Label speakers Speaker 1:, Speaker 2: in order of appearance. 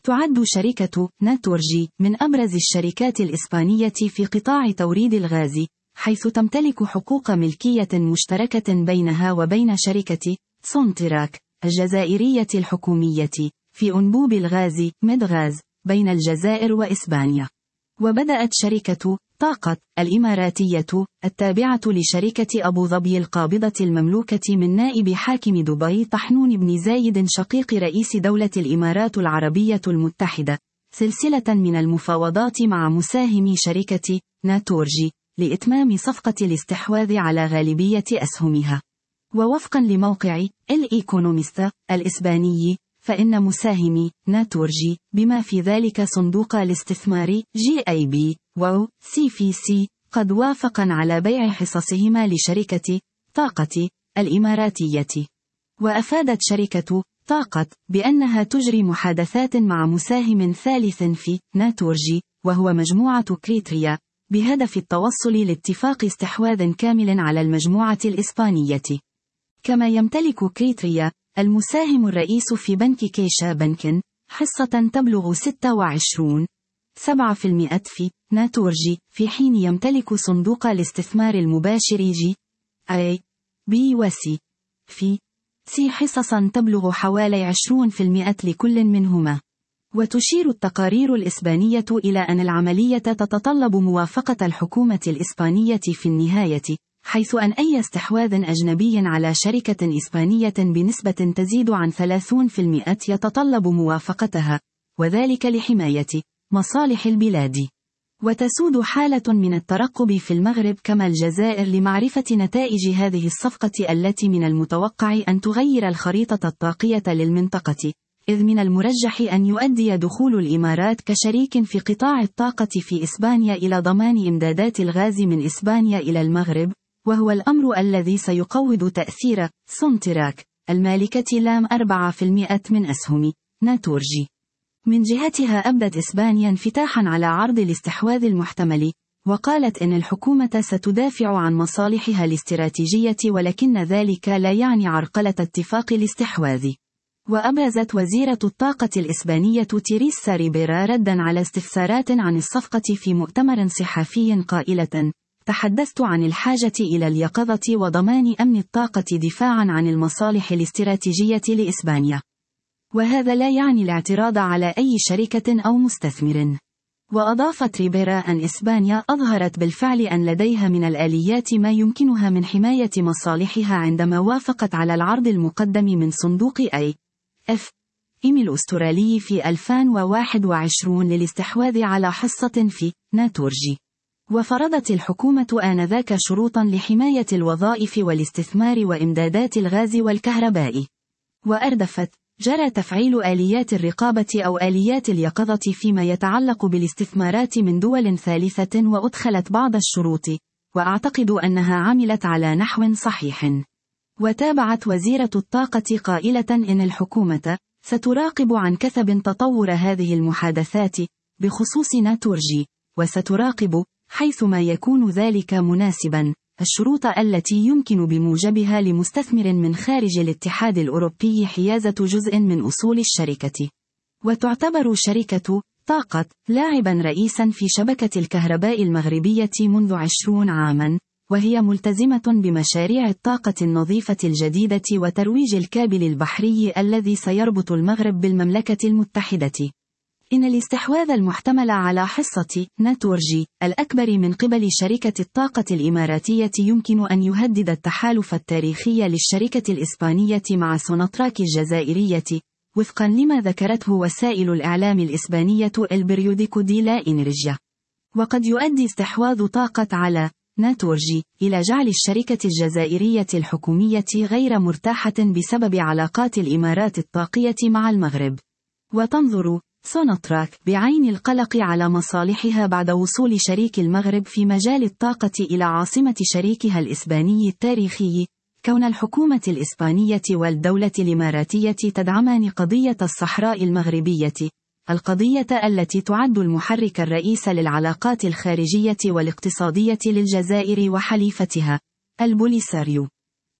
Speaker 1: تعد شركة ناتورجي من أبرز الشركات الإسبانية في قطاع توريد الغاز، حيث تمتلك حقوق ملكية مشتركة بينها وبين شركة سونتراك الجزائرية الحكومية في أنبوب الغاز مدغاز بين الجزائر وإسبانيا. وبدأت شركة طاقة الإماراتية التابعة لشركة أبو ظبي القابضة المملوكة من نائب حاكم دبي طحنون بن زايد شقيق رئيس دولة الإمارات العربية المتحدة سلسلة من المفاوضات مع مساهمي شركة ناتورجي لإتمام صفقة الاستحواذ على غالبية أسهمها. ووفقا لموقع الإيكونوميست الإسباني، فإن مساهمي ناتورجي بما في ذلك صندوق الاستثمار GIB و CVC قد وافقا على بيع حصصهما لشركة طاقة الإماراتية. وأفادت شركة طاقة بأنها تجري محادثات مع مساهم ثالث في ناتورجي وهو مجموعة كريتريا بهدف التوصل لاتفاق استحواذ كامل على المجموعة الإسبانية. كما يمتلك كريتريا المساهم الرئيس في بنك كيشا بنكن حصة تبلغ 26.7% في ناتورجي، في حين يمتلك صندوق الاستثمار المباشر GIB و CVC حصصا تبلغ حوالي 20% لكل منهما. وتشير التقارير الإسبانية إلى أن العملية تتطلب موافقة الحكومة الإسبانية في النهاية، حيث أن أي استحواذ أجنبي على شركة إسبانية بنسبة تزيد عن 30% يتطلب موافقتها، وذلك لحماية مصالح البلاد. وتسود حالة من الترقب في المغرب كما الجزائر لمعرفة نتائج هذه الصفقة التي من المتوقع أن تغير الخريطة الطاقية للمنطقة، إذ من المرجح أن يؤدي دخول الإمارات كشريك في قطاع الطاقة في إسبانيا إلى ضمان إمدادات الغاز من إسبانيا إلى المغرب، وهو الأمر الذي سيقوض تأثير سونتراك المالكة لام 4% من أسهم ناتورجي. من جهتها أبدت إسبانيا انفتاحا على عرض الاستحواذ المحتمل، وقالت إن الحكومة ستدافع عن مصالحها الاستراتيجية، ولكن ذلك لا يعني عرقلة اتفاق الاستحواذ. وأبرزت وزيرة الطاقة الإسبانية تيريسا ريبيرا ردا على استفسارات عن الصفقة في مؤتمر صحفي قائلة: تحدثت عن الحاجة إلى اليقظة وضمان أمن الطاقة دفاعا عن المصالح الاستراتيجية لإسبانيا. وهذا لا يعني الاعتراض على أي شركة أو مستثمر. وأضافت ريبيرا أن إسبانيا أظهرت بالفعل أن لديها من الآليات ما يمكنها من حماية مصالحها عندما وافقت على العرض المقدم من صندوق AFM الأسترالي في 2021 للاستحواذ على حصة في ناتورجي. وفرضت الحكومة آنذاك شروطا لحماية الوظائف والاستثمار وإمدادات الغاز والكهرباء. وأردفت: جرى تفعيل آليات الرقابة أو آليات اليقظة فيما يتعلق بالاستثمارات من دول ثالثة، وأدخلت بعض الشروط، وأعتقد أنها عملت على نحو صحيح. وتابعت وزيرة الطاقة قائلة إن الحكومة ستراقب عن كثب تطور هذه المحادثات بخصوص ناتورجي، وستراقب حيثما يكون ذلك مناسبا الشروط التي يمكن بموجبها لمستثمر من خارج الاتحاد الأوروبي حيازة جزء من أصول الشركة. وتعتبر شركة طاقة لاعبا رئيسا في شبكة الكهرباء المغربية منذ 20 عاما، وهي ملتزمة بمشاريع الطاقة النظيفة الجديدة وترويج الكابل البحري الذي سيربط المغرب بالمملكة المتحدة. إن الاستحواذ المحتمل على حصة ناتورجي الأكبر من قبل شركة الطاقة الإماراتية يمكن أن يهدد التحالف التاريخي للشركة الإسبانية مع سوناتراك الجزائرية، وفقا لما ذكرته وسائل الإعلام الإسبانية البريوديكو دي لا إنرجيا. وقد يؤدي استحواذ طاقة على ناتورجي إلى جعل الشركة الجزائرية الحكومية غير مرتاحة بسبب علاقات الإمارات الطاقية مع المغرب. وتنظر سوناتراك بعين القلق على مصالحها بعد وصول شريك المغرب في مجال الطاقة إلى عاصمة شريكها الإسباني التاريخي، كون الحكومة الإسبانية والدولة الإماراتية تدعمان قضية الصحراء المغربية، القضية التي تعد المحرك الرئيس للعلاقات الخارجية والاقتصادية للجزائر وحليفتها البوليساريو.